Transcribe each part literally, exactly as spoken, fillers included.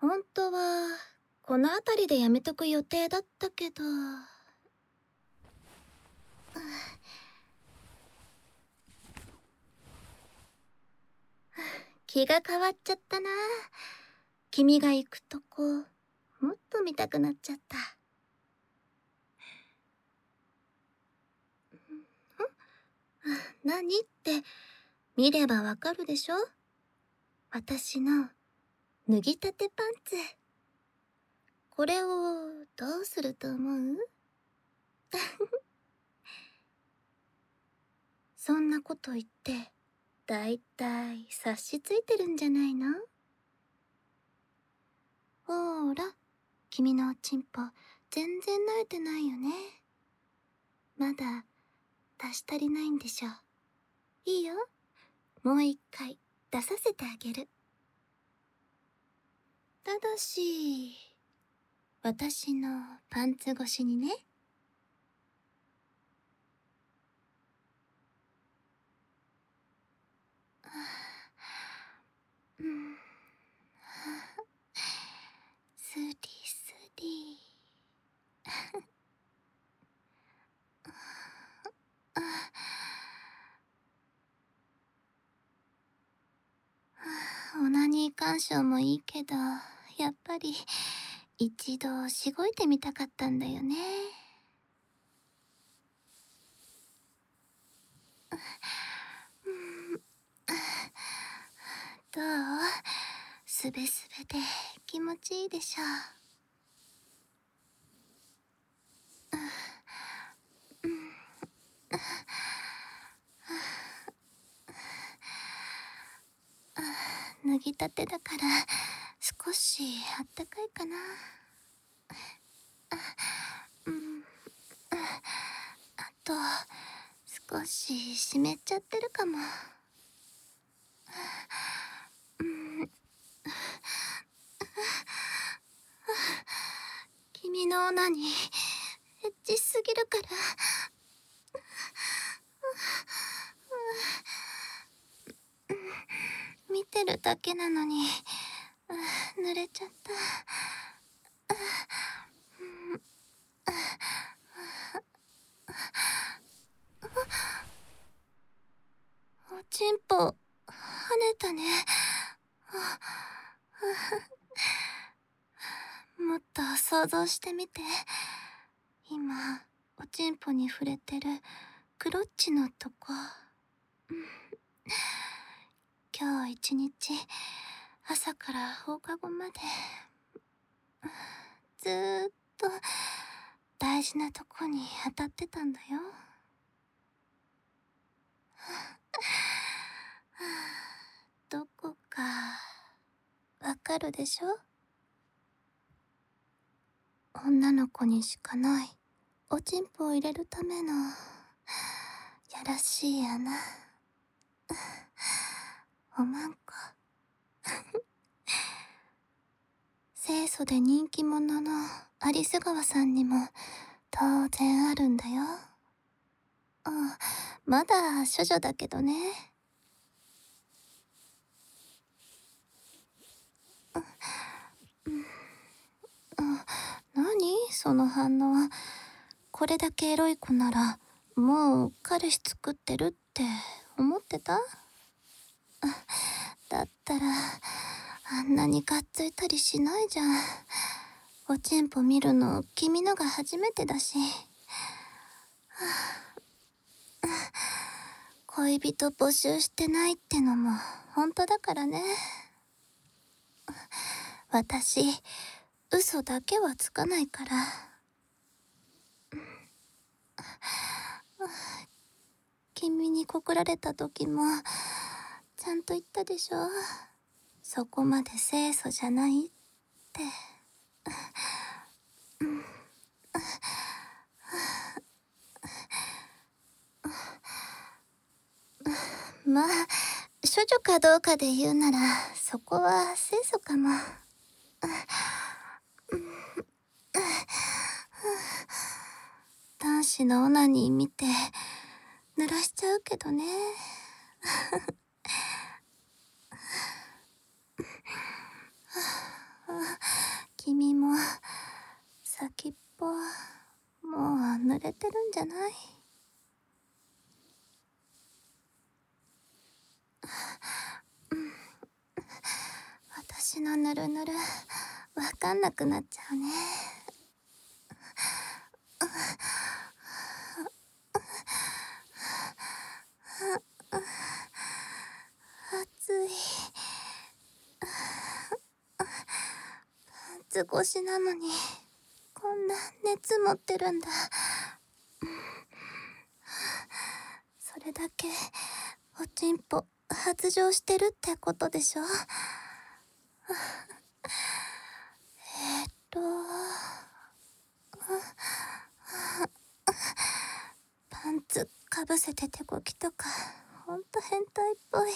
本当はこの辺りでやめとく予定だったけど。気が変わっちゃったな。君が行くとこもっと見たくなっちゃった。ん何って見ればわかるでしょ。私の脱ぎたてパンツ。これをどうすると思う？そんなこと言ってだいたい察しついてるんじゃないの？ほーら、君のおちんぽ全然慣れてないよね。まだ出し足りないんでしょ。いいよ、もう一回出させてあげる。ただし私のパンツ越しにね。うん、スリスリ。オナニー鑑賞もいいけど、やっぱり一度しごいてみたかったんだよね。どう？すべすべで気持ちいいでしょう。脱ぎたてだから少しあったかいかな。うん、あと少し湿っちゃってるかも。君のオナニーエッチすぎるから。見てるだけなのに濡れちゃった。おちんぽ跳ねたね。もっと想像してみて。今おちんぽに触れてるクロッチのとこ。今日一日朝から放課後までずーっと大事なとこに当たってたんだよ。どこかわかるでしょ？女の子にしかないおちんぽを入れるためのやらしい穴。おまんこ。清楚で人気者のアリス川さんにも当然あるんだよ。あ、まだ処女だけどね。何その反応。これだけエロい子ならもう彼氏作ってるって思ってた？だったらあんなにがっついたりしないじゃん。おちんぽ見るの君のが初めてだし。恋人募集してないってのも本当だからね。私嘘だけはつかないから。君に告られた時もちゃんと言ったでしょ。そこまで清楚じゃないって。まあ処女かどうかで言うならそこは清楚かも。男子のオナニー見て濡らしちゃうけどね。 じゃない？うん、私のぬるぬるわかんなくなっちゃうね。暑い。パンツ越しなのにこんな熱持ってるんだ。それだけおちんぽ発情してるってことでしょ。えっとパンツかぶせて手こきとかほんと変態っぽい。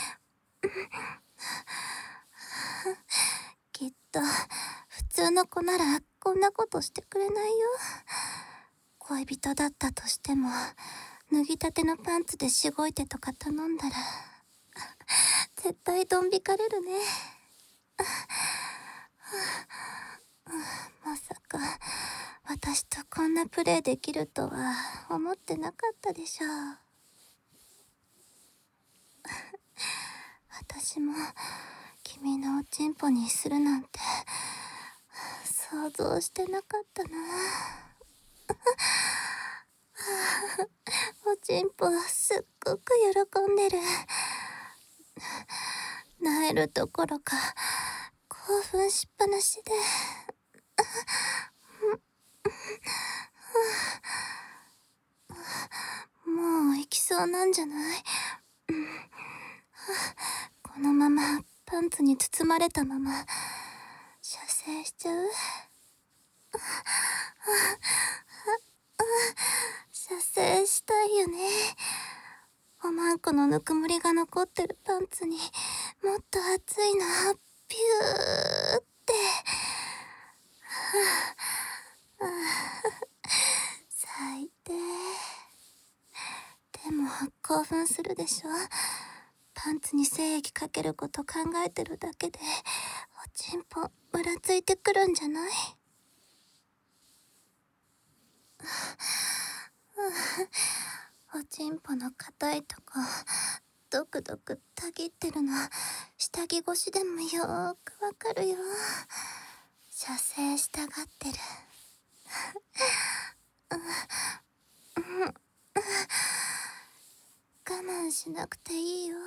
きっと普通の子ならこんなことしてくれないよ。恋人だったとしても脱ぎたてのパンツでしごいてとか頼んだら絶対ドン引かれるね。まさか私とこんなプレイできるとは思ってなかったでしょう。私も君のおちんぽにするなんて想像してなかったな。おちんぽすっごく喜んでる。萎えるどころか興奮しっぱなしでもう行きそうなんじゃない？このままパンツに包まれたまま射精しちゃう？射精したいよね。おまんこのぬくもりが残ってるパンツにもっと熱いのピューって。最低。でも興奮するでしょ。パンツに精液かけること考えてるだけでおちんぽむらついてくるんじゃない？おちんぽの硬いとこドクドクたぎってるの下着越しでもよーくわかるよ。射精したがってる。我慢しなくていいよ。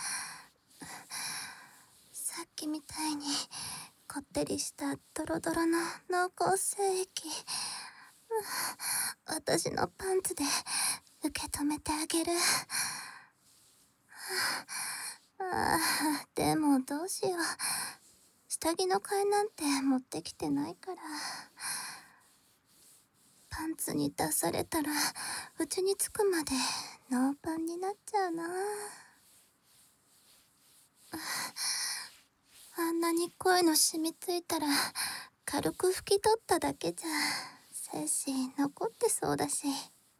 さっきみたいにこってりしたドロドロの濃厚精液私のパンツで受け止めてあげる。ああ、でもどうしよう。下着の替えなんて持ってきてないから。パンツに出されたらうちに着くまでノーパンになっちゃうな。あんなに声の染みついたら軽く拭き取っただけじゃ精子残ってそうだし。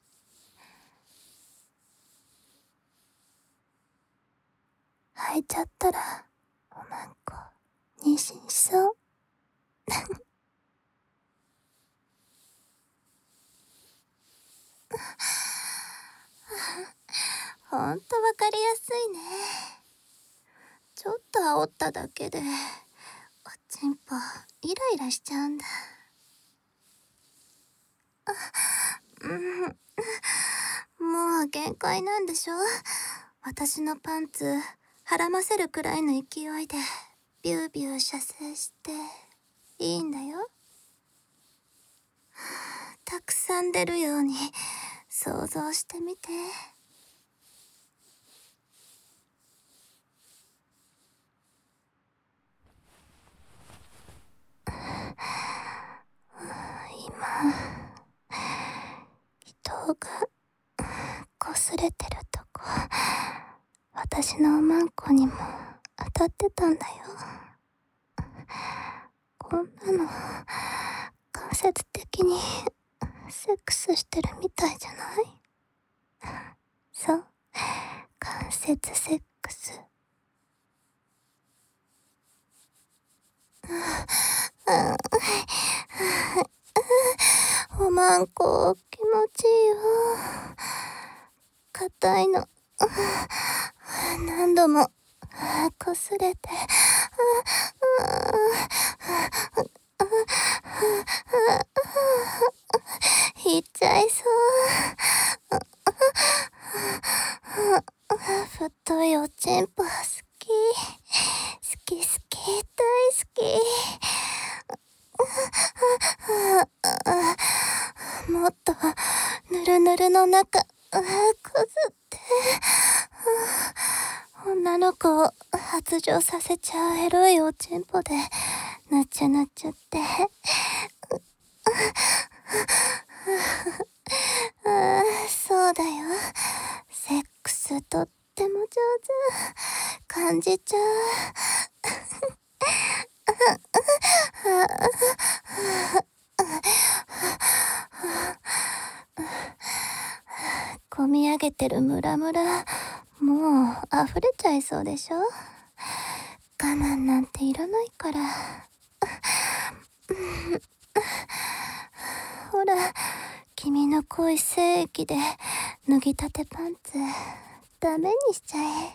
履いちゃったらおまんこ妊娠しそうほんとわかりやすいね。ちょっと煽っただけでおちんぽイライラしちゃうんだ。うん、もう限界なんでしょ。私のパンツはらませるくらいの勢いでビュービュー射精していいんだよ。たくさん出るように想像してみて。今人がこすれてるとこ私のおまんこにも当たってたんだよ。こんなの間接的にセックスしてるみたいじゃない？そう、間接セックス。おまんこ気持ちいよ。硬いの。何度も擦れて。いっちゃいそう。太いおちんぽ好き。好き好き、大好き。もっとぬるぬるの中こすって。女の子を発情させちゃうエロいおちんぽでぬちゅぬちゅって。そうだよ。セックスとっても上手。感じちゃう。こみ上げてるムラムラ、もう溢れちゃいそうでしょ。我慢なんていらないから。ほら、君の濃い精液で脱ぎたてパンツダメにしちゃえ。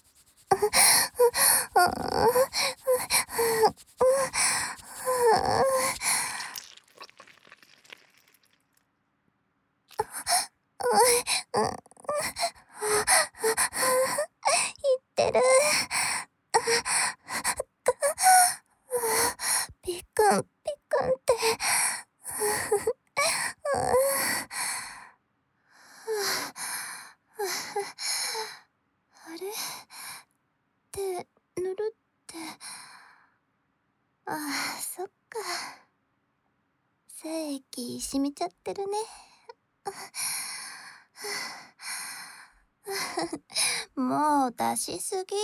言ってる。ピクンピクンって。あれってぬるって。ああ、そっか。精液染みちゃってるね。もう出しすぎ。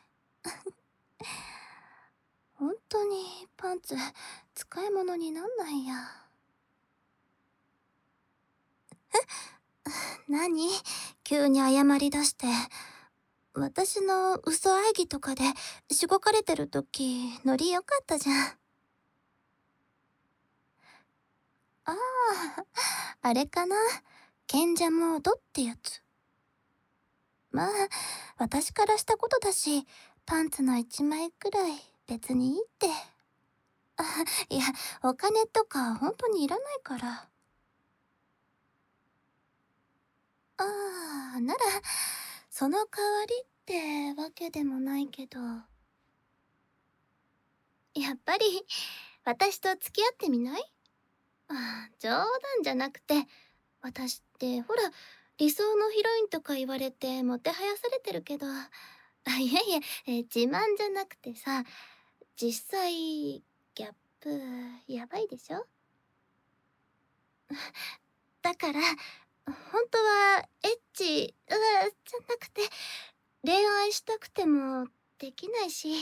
本当にパンツ使い物になんないや。え？何？急に謝り出して。私の嘘愛義とかでしごかれてる時ノリ良かったじゃん。ああ、あれかな。賢者モードってやつ。まあ、私からしたことだし、パンツの一枚くらい別にいいって。あ、いや、お金とか本当にいらないから。ああ、なら、その代わりってわけでもないけど。やっぱり、私と付き合ってみない？あ、冗談じゃなくて、私ってほら、理想のヒロインとか言われてもてはやされてるけど、あ、いやいや、え、自慢じゃなくてさ、実際、ギャップ、やばいでしょ？だから、本当はエッチ、うわ、じゃなくて、恋愛したくてもできないし。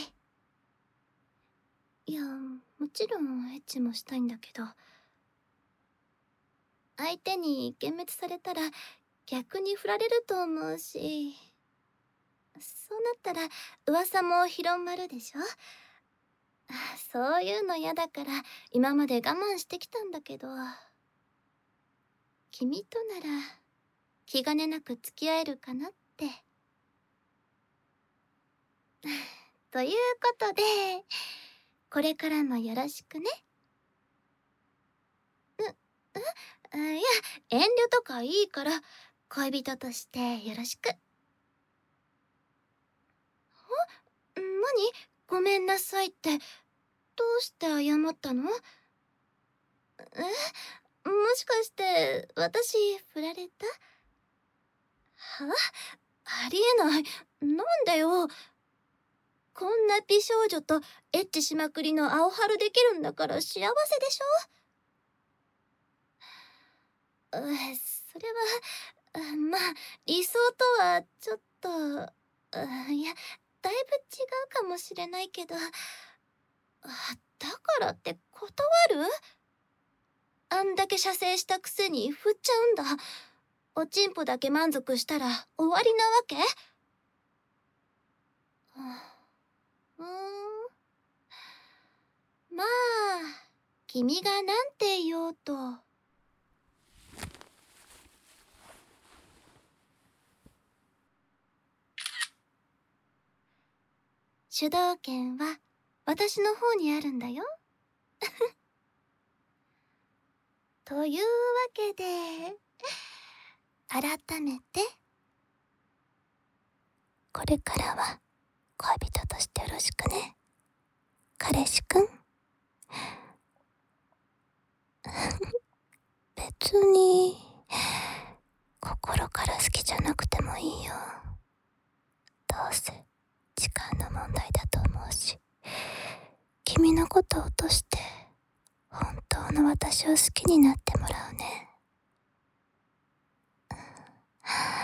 いや、もちろんエッチもしたいんだけど、相手に幻滅されたら逆に振られると思うし、そうなったら噂も広まるでしょ。そういうの嫌だから今まで我慢してきたんだけど、君となら気兼ねなく付き合えるかなって。ということで、これからもよろしくね。う、う、いや、遠慮とかいいから恋人としてよろしく。何？ごめんなさいって、どうして謝ったの？え？もしかして私振られた？は？ありえない。なんでよ。こんな美少女とエッチしまくりの青春できるんだから幸せでしょ？う、それは、あ、まあ理想とはちょっと、あ、いや、だいぶ違うかもしれないけど、あ、だからって断る？あんだけ射精したくせに振っちゃうんだ。おちんぽだけ満足したら終わりなわけ？うーん。まあ、君がなんて言おうと。 主導権は私の方にあるんだよ。というわけで、改めて、これからは恋人としてよろしくね、彼氏くん。別に、心から好きじゃなくてもいいよ。どうせ、時間の問題だと思うし、君のことを落として、本当の私を好きになってもらうね。